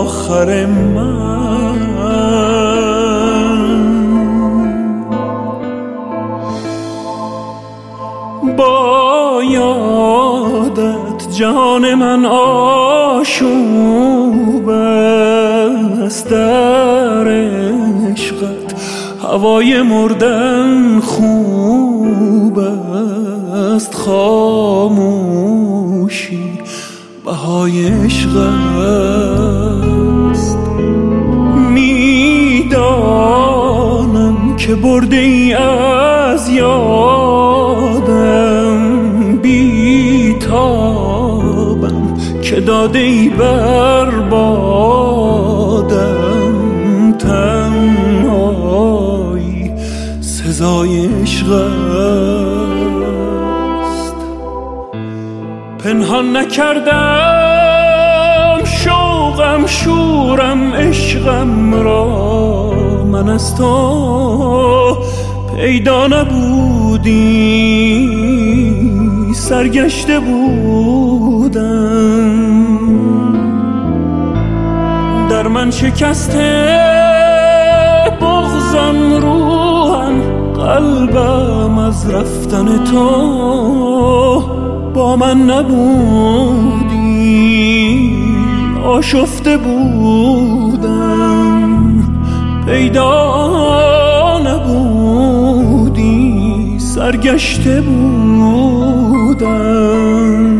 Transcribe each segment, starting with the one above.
آخر من. با یادت جان من آشوب است، در عشقت هوای مردن خوب است، خاموشی بهای عشق است. میدانم که برده ای از یادم، بیتابم که داده ای بر بادم، تنهایی سزای عشق است. پنهان نکردم شوقم شورم عشقم را، من از تو پیدا نبودی سرگشته بودم. در من شکسته بغضم روحم، قلبم از رفتن تو با من نبودی آشفته بودم. پیدا نبودی سرگشته بودم.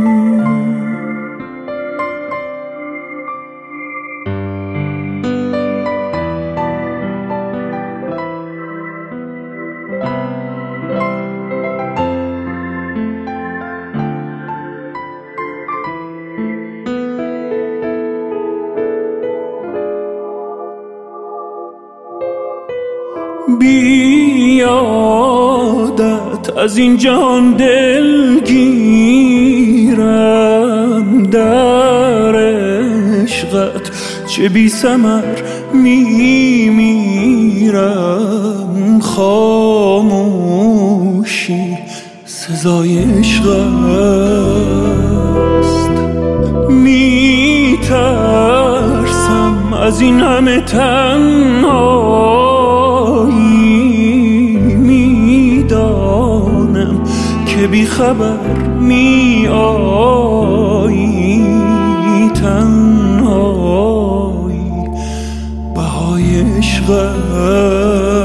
بیادت از این جهان دلگیرم، در عشقت چه بی ثمر میمیرم. خاموشی سزای عشق است. میترسم از این همه تنهایی، میدانم که بی خبر می آیی، تنهایی بهای عشق است.